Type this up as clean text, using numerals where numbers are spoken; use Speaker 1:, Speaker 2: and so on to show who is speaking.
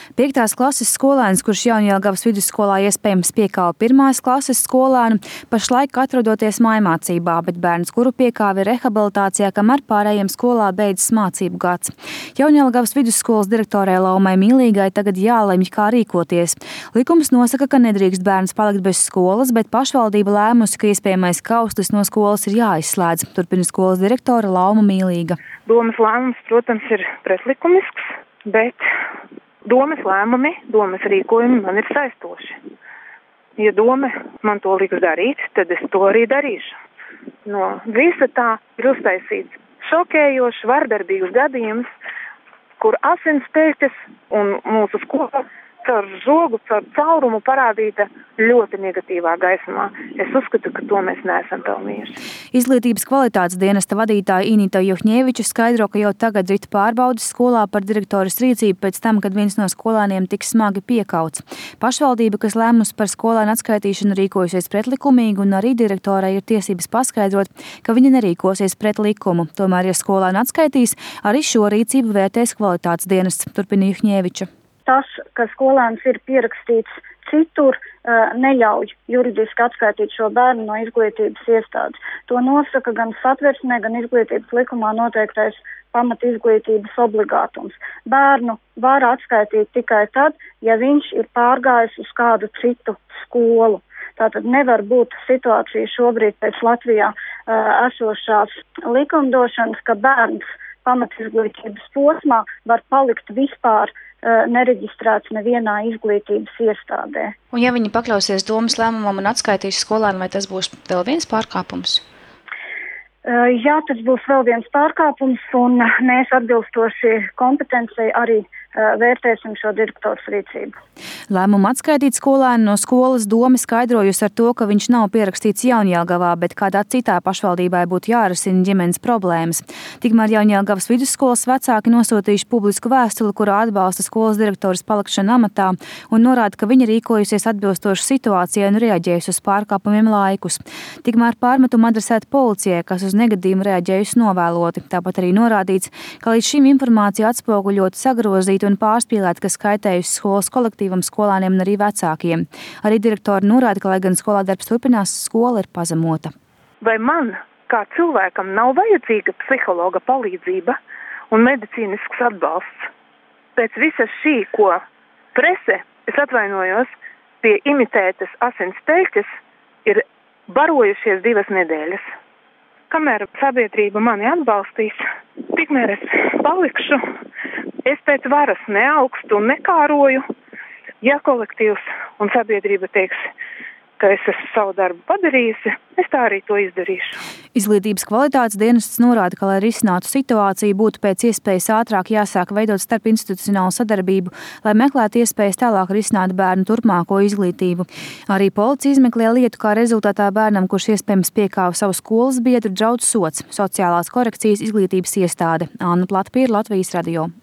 Speaker 1: 5. klases skolēns, kurš Jaunjelgavas vidusskolā iespējams piekāva 1. klases skolēnu, pašlaik atrodoties mājmācībā, bet bērns, kuru piekāva rehabilitācijā, kamēr pārējiem skolā beidzas mācību gads. Jaunjelgavas vidusskolas direktorei Laumai Mīlīgai tagad jālemj, kā rīkoties. Likums nosaka, ka nedrīkst bērns palikt bez skolas, bet pašvaldība lēmusi, ka iespējamais kauslis no skolas ir jāizslēdz, turpina skolas direktore Lauma Mīlīga.
Speaker 2: Domas lēmums, protams, ir pretlikumisks, bet domas lēmumi, domas rīkojumi man ir saistoši. Ja doma man to liks darīt, tad es to arī darīšu. No visa tā ir uztaisīts šokējošs, vardarbīgs gadījums, kur asinspeļķes un mūsu skola caur žogu, caur caurumu parādīta ļoti negatīvā gaismā. Es uzskatu, ka to mēs neesam pelnījuši.
Speaker 1: Izglītības kvalitātes dienesta vadītāja Inita Juhņeviča skaidro, ka jau tagad rit pārbaudes skolā par direktoras rīcību pēc tam, kad viens no skolēniem tiks smagi piekauts. Pašvaldība, kas lēmusi par skolēnu atskaitīšanu, rīkojusies pretlikumīgi, un arī direktorai ir tiesības paskaidrot, ka viņa nerīkosies pret likumu. Tomēr, ja skolēnu atskaitīs, arī šo rīcību vērtēs kvalitātes dienests, turpina Juhņeviča.
Speaker 3: Tas, ka skolēns ir pierakstīts citur, neļauj juridiski atskaitīt šo bērnu no izglītības iestādes. To nosaka gan Satversmē, gan izglītības likumā noteiktais pamat izglītības obligātums. Bērnu var atskaitīt tikai tad, ja viņš ir pārgājis uz kādu citu skolu. Tātad nevar būt situācija šobrīd pēc Latvijā esošās likumdošanas, ka bērns pamat izglītības posmā var palikt vispār nereģistrēts nevienā izglītības iestādē.
Speaker 1: Un ja viņi pakļausies domas lēmumam un atskaitīs skolēnu, vai tas būs vēl viens pārkāpums?
Speaker 3: Jā, tas būs vēl viens pārkāpums, un mēs atbilstoši kompetencijai arī vērtēsim šo direktoras rīcību.
Speaker 1: Lēmumu atskaitīt skolēnu no skolas doma skaidrojusi ar to, ka viņš nav pierakstīts Jaunjelgavā, bet kādā citā pašvaldībai būtu jārisina ģimenes problēmas. Tikmēr Jaunjelgavas vidusskolas vecāki nosūtījuši publisku vēstuli, kurā atbalsta skolas direktoras palikšanu amatā un norāda, ka viņa rīkojusies atbilstoši situācijai un reaģējusi uz pārkāpumiem laikus. Tikmēr pārmetumu adresēt policijai, kas uz negadījumu reaģējusi novēloti. Tāpat arī norādīts, ka līdz šim informācija atspoguļot sagrozīta un pārspīlēt, kas kaitējusi skolas kolektīvam, skolāniem un arī vecākiem. Arī direktori norāda, ka, lai gan skolā darbs turpinās, skola ir pazemota.
Speaker 2: Vai man, kā cilvēkam, nav vajadzīga psihologa palīdzība un medicīnisks atbalsts? Pēc visa šī, ko prese, es atvainojos, pie imitētas asinspeļķes ir barojušies 2 nedēļas. Kamēr sabiedrība mani atbalstīs, tikmēr es palikšu. Es pēc varas neaugstu un nekāroju. Ja kolektīvs un sabiedrība teiks, ka es esmu savu darbu padarījusi, es tā arī to izdarīšu.
Speaker 1: Izglītības kvalitātes dienests norāda, ka, lai risinātu situāciju, būtu pēc iespējas ātrāk jāsāk veidot starpinstitucionālu sadarbību, lai meklētu iespējas tālāk risināt bērnu turpmāko izglītību. Arī policija izmeklē lietu, kā rezultātā bērnam, kurš iespējams piekāva savu skolas biedru, draudz sods. Sociālās korekcijas izglītības iestāde. Anna Platpīra, Latvijas radio.